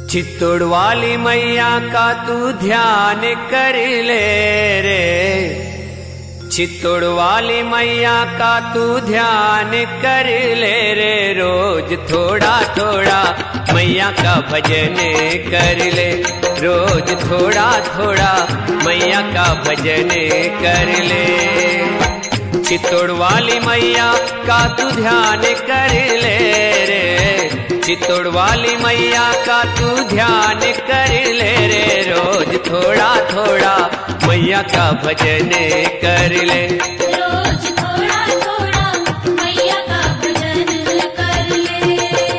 चित्तौड़ वाली मैया का तू ध्यान कर ले रे, चित्तौड़ वाली मैया का तू ध्यान कर ले रे। रोज थोड़ा थोड़ा मैया का भजन कर ले, रोज थोड़ा थोड़ा मैया का भजन कर ले। चित्तौड़ वाली मैया का तू ध्यान कर ले रे, चित्तौड़ वाली मैया का तू ध्यान कर ले रे। रोज थोड़ा थोड़ा मैया का भजन कर ले, रोज थोड़ा थोड़ा मैया का भजन कर ले।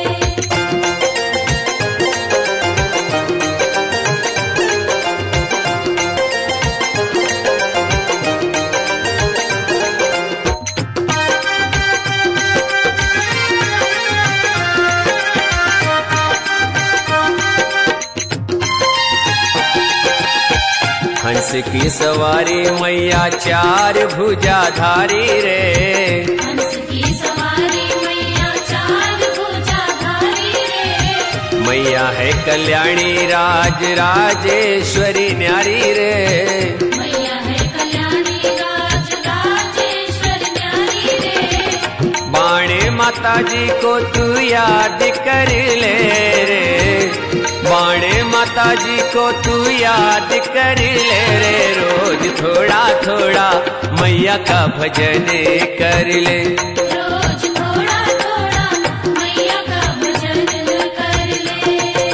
हंस की सवारी मैया चार भुजाधारी रे, हंस की सवारी मैया चार भुजाधारी रे। मैया है कल्याणी राज राजेश्वरी न्यारी रे। मैया है कल्याणी राज राजेश्वरी न्यारी रे। बाणे माता जी को तू याद कर ले रे, बाणे माता जी को तू याद कर ले रे। रोज थोड़ा थोड़ा मैया का भजन कर ले, रोज थोड़ा थोड़ा मैया का भजन कर ले।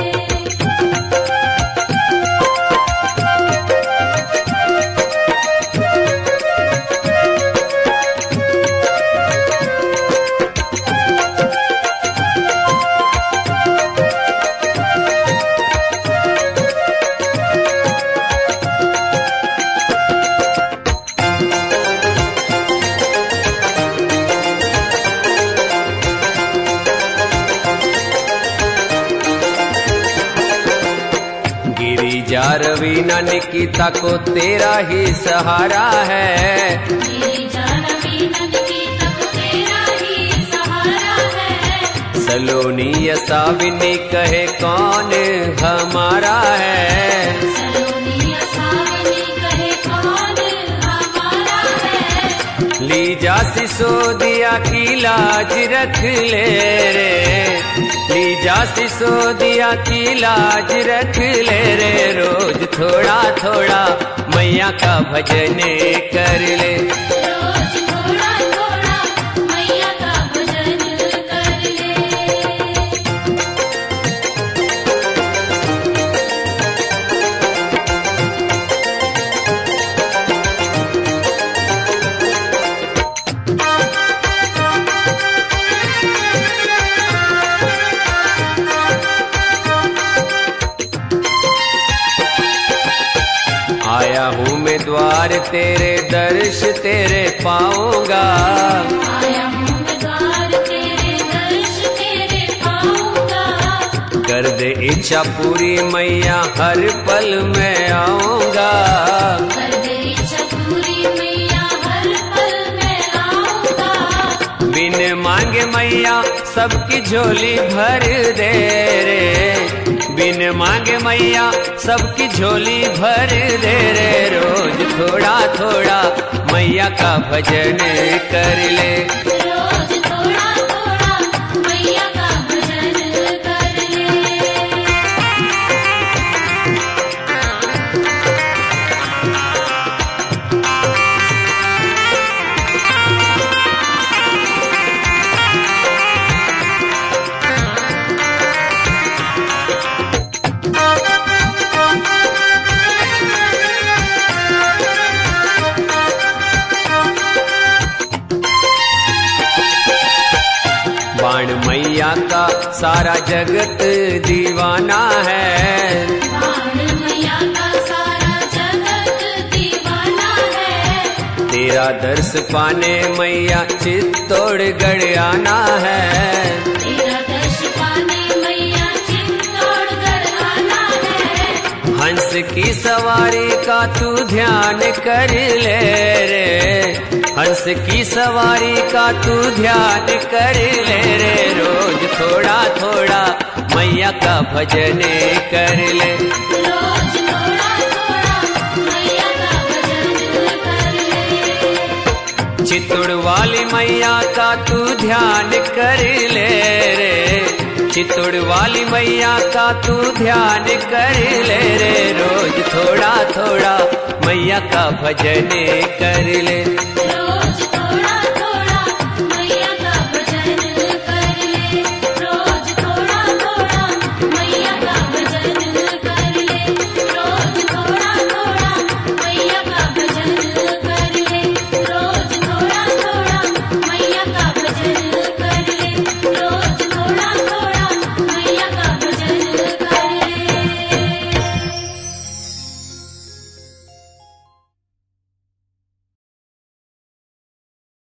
गिरिजा रवीना निकिता को तेरा ही सहारा है, गिरिजा रवीना निकिता को तेरा ही सहारा है। सलोनी यसाविनी कहे कौन हमारा है, सलोनी सावनी कहे कौन हमारा है। लीजा सिसोदिया की लाज रख ले रे, लीजा सिसोदिया की लाज रख ले रे। रोज थोड़ा थोड़ा मैया का भजन कर ले, रोज थोड़ा थोड़ा मैया का भजन कर ले। आया हूँ मैं द्वार तेरे दर्श तेरे पाऊंगा, आया हूँ मैं द्वार तेरे दर्श तेरे पाऊंगा। कर दे इच्छा पूरी मैया हर पल में आऊंगा, कर दे इच्छा पूरी मैया हर पल में आऊंगा। बिन मांगे मैया सबकी झोली भर दे रे, बिन मांगे मैया सबकी झोली भर दे रे। रोज थोड़ा थोड़ा मैया का भजन कर ले, रोज थोड़ा थोड़ा मैया का भजन कर ले। बाण मैया का सारा जगत दीवाना है, बाण मैया का सारा जगत दीवाना है। तेरा दर्श पाने मैया चित्तौड़गढ़ आना है, तेरा दर्श पाने मैया चित्तौड़गढ़ आना है। हंस की सवारी का तू ध्यान कर ले रे, हंस की सवारी का तू ध्यान कर ले रे। रोज थोड़ा थोड़ा मैया मैया का भजन कर ले। रोज थोड़ा थोड़ा मैया का भजन कर ले। चित्तौड़ वाली मैया का तू ध्यान कर ले रे, चित्तौड़ वाली मैया का तू ध्यान कर ले रे। रोज थोड़ा थोड़ा मैया का भजन कर ले।